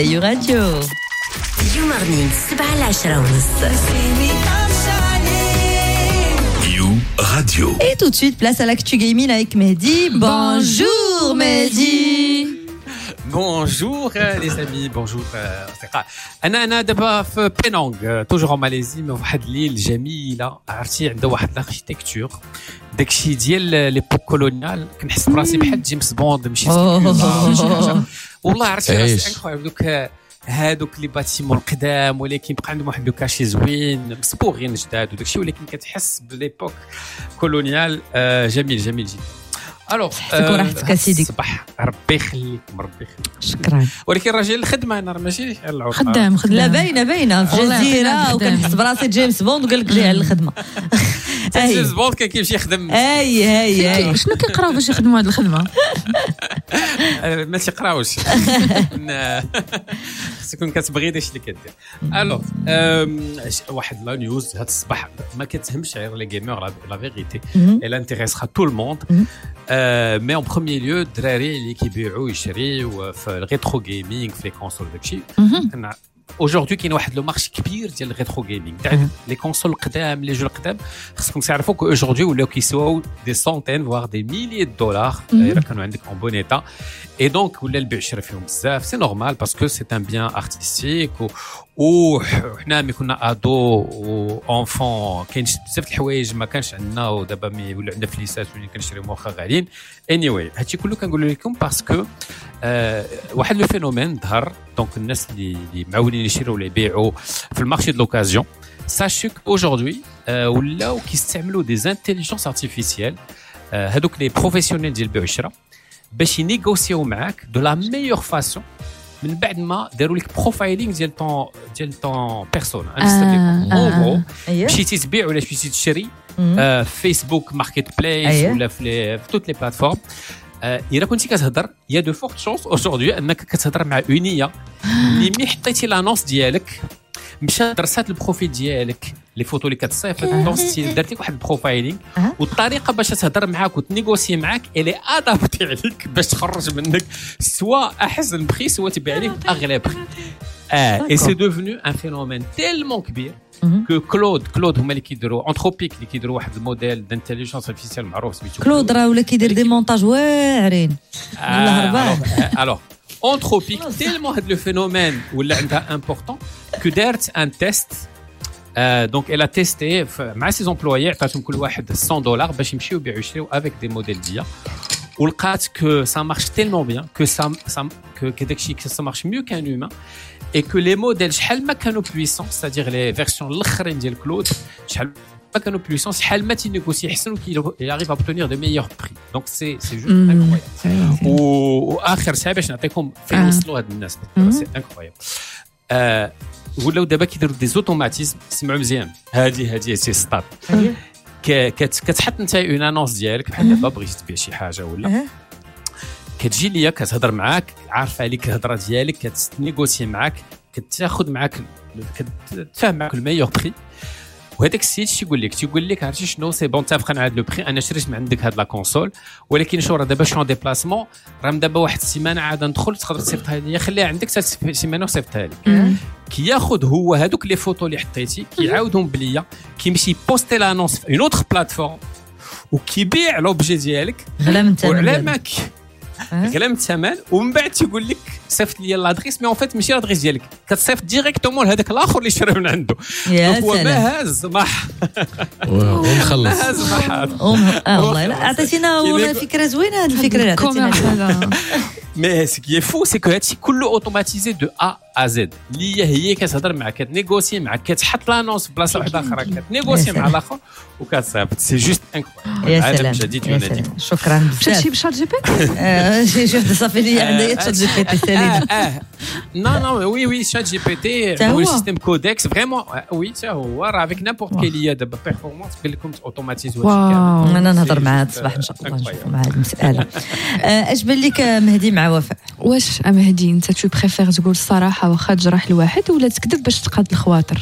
يو راديو اليوم غنين 7-10:30 You Radio. Et tout de suite, place à l'actu gaming avec Mehdi. Bonjour Mehdi. Bonjour les amis, bonjour. أنا دابا في بينونغ توجور en Malaisie mais واحد الليل جميلة عرفتي عنده واحد الاركيتكتور داكشي ديال ليبوك كولونيال كنحس براسي بحال جيمس بوند مشيت والله عرفتي راسي انكرويبل هادوك لي باتيمون القدام ولكن بقى عندهم واحد الكاشي زوين مصبوغين جداد وداكشي ولكن كتحس بليبوك كولونيال جميل جدا. الوغ راحتك اسيدي صباح ربي يخليكم شكرا. ولكن راجل الخدمه انا ماشي العوض خدام لا باينه في الجزيره وكنحس براسي جيمس بوند وقال لك جاي على الخدمه. جيمس بوند كان كيمشي يخدم اي شنو كيقراو باش يخدموا هذه الخدمه؟ ما تيقراوش خصكم كتبغي داكشي اللي كدير. الوغ واحد لا نيوز هاد الصباح ما كتهمش غير لي جيمر لا فيغيتي elle intéressera tout le monde. Mais en premier lieu الدراري اللي كيبيعوا يشريوا في الريترو جيمنج في لي كونسول داكشي. Aujourd'hui كاين واحد لو مارشي كبير ديال الريترو جيمنج تاع لي كونسول القدام لي جو القدام خصكم تعرفوا كو aujourd'hui ولاو كيسواو دي سونتين voire des milliers de dollars الا كانوا عندك en bon état et donc ولا البيع شرا فيهم بزاف سي نورمال باسكو سي ان بيان ارتستيك وحنا ملي كنا ادو و انفون كاين بزاف الحوايج ما كانش عندنا ودابا مي ولا عندنا فليسات ولي كنشريو واخا غاليين anyway هادشي كله كنقول لكم باسكو واحد لو فينومين ظهر دونك الناس اللي معولين يشريو ولا يبيعوا في المارشي دو لوكازيون ساشو aujourd'hui ولاو كيستعملوا دي انتيليجنس ارتيفيسيال هادوك لي بروفيسيونيل ديال البيع والشراء باش ينيغوسيو معاك دو لا ميور فاسون من بعد ما داروا لك بروفايلينغ ديال طون بيرسون. اون مشيتي تبيع ولا مشيتي تشري فيسبوك ماركت بلايس ولا في توت لي بلاتفورم الا كنتي كتهضر يا دو فورت شونس aujourd'hui انك كتهضر مع اونيه اللي ملي حطيتي لانونس ديالك مشى درسات البروفيل ديالك لي فوتو اللي كتصيفط دونستي درت لك واحد البروفايلينغ والطريقه باش تهضر معاك وتنيغوسي معاك الي ادابتي عليك باش تخرج منك سوا احسن بري سوا تبيع عليك اغلى بري. اي سي دوفنو ان فينومين تيلمون كبير كو كلود هما اللي كيديروا انتروبيك اللي كيديروا واحد الموديل دانتيليجنس ارتيفيسيال معروف سميتو كلود راه ولا كيدير دي مونتاج واعرين والله رباه. الوغ انتروبيك تيلمون هاد لو فينومين ولا عندها امبورطون كو دارت ان تيست دونك elle a testé مع سي امبلويي عطاتهم كل واحد $100 باش يمشيو يبيعوا يشريو افيك دي موديل ديال ولقات كو سا مارش تيلمون بيان كو داكشي سا مارش ميو كان هيومان et que les modèles شحال ما كانوا puissants c'est-à-dire les versions الاخرين ديال كلود شحال ما كانوا puissants شحال ما تينيغوسي يحسن qu'il arrive à obtenir de meilleurs prix donc c'est juste incroyable. واخر ساعه باش نعطيكم فين وصلوا هاد الناس سي incroyable. ولاو دابا كيديروا دي زوتوماتيزم سمعوا مزيان هذه سي ستارت كتحط انت اون انونس ديالك بحال دابا بغيتي تبيع شي حاجه ولا كتجي ليا كتهضر معاك عارفه عليك الهضره ديالك كتنيغوسي معاك كتاخذ معاك كتفهم معاك الميور بري وهذاك السيد شي يقول لك عرفتي شنو سي بون تافقنا على هذا لو بري انا شريت من عندك هاد لا كونسول ولكن شو راه دابا شون ديبلاسمون راه دابا واحد السيمانه عاد ندخل تقدر تصيفطها لي خليها عندك حتى سيمانه وصيفطها لي كياخذ هو هذوك لي فوتو اللي حطيتي كيعاودهم بليا كيمشي بوستي لانونس في اون اوتر بلاتفورم وكيبيع لوبجي ديالك وعلى ماك كلام الثمن ومن بعد تيقول لك صيفط لي لادريس مي اون فيت ماشي لادريس ديالك كتصيفط ديريكتومون لهذاك الاخر اللي شرا من عنده هو ما هاز ما ونخلص والله لا عطيتينا فكره زوينه هذه الفكره اللي عطيتينا. مي سي كي فو سي كو هادشي كله اوتوماتيزي دو ا ا زد اللي هي كتهضر معك كتنيغوسي معك كتحط لانونس في بلاصه واحده اخرى كتنيغوسي مع الاخر وكتصيفط سي جوست انكرويبل. يا سلام شكرا بزاف بشات جي بي تي شفت صافي لي عندي شات جي بي تي سالينا non oui chat GPT le système codex vraiment oui ça هو راه avec n'importe quelle IA دابا performance قال لكم اوتوماتيزو هادشي انا نهضر مع هذا الصباح ان شاء الله نشوف مع هذه المساله. اش بان لك مهدي مع وفاء واش مهدي انت تو بريفير تقول الصراحه واخا تجرح الواحد ولا تكذب باش تقاد الخواطر؟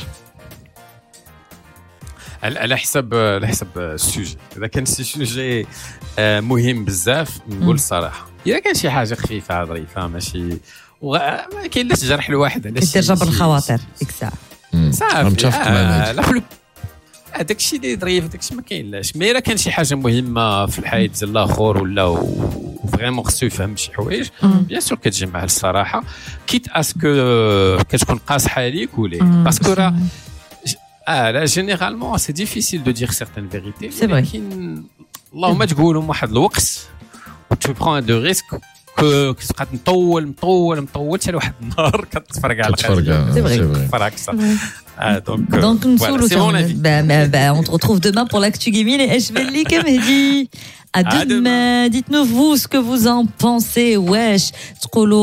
على حسب السوجي اذا كان شي سوجي مهم بزاف نقول الصراحه اذا كان شي حاجه خفيفه ظريفه ماشي وما كاين لا تجرح الواحد على كدير جبر الخواطر ديك الساعه صافي متفق معك. هذاك الشيء اللي ظريف داك الشيء ما كاينلاش مي الا كان شي حاجه مهمه في الحياه ديال الاخر ولا فريمون خصو يفهم شي حوايج بيان سور كتجي معاه الصراحه كيت اسكو كتكون قاصحه ليك وليك باسكو راه لا جينيرالمون سي ديفيسيل دو دير سيغتان فيريتي ولكن اللهم تقولهم واحد الوقت tu prends de risques كتبقى مطول حتى لواحد النهار كتفرقع على كتفرقع donc nous on te retrouve demain pour l'actu gaming et je vais le lire Mehdi à demain. Dites-nous vous ce que vous en pensez. Wesh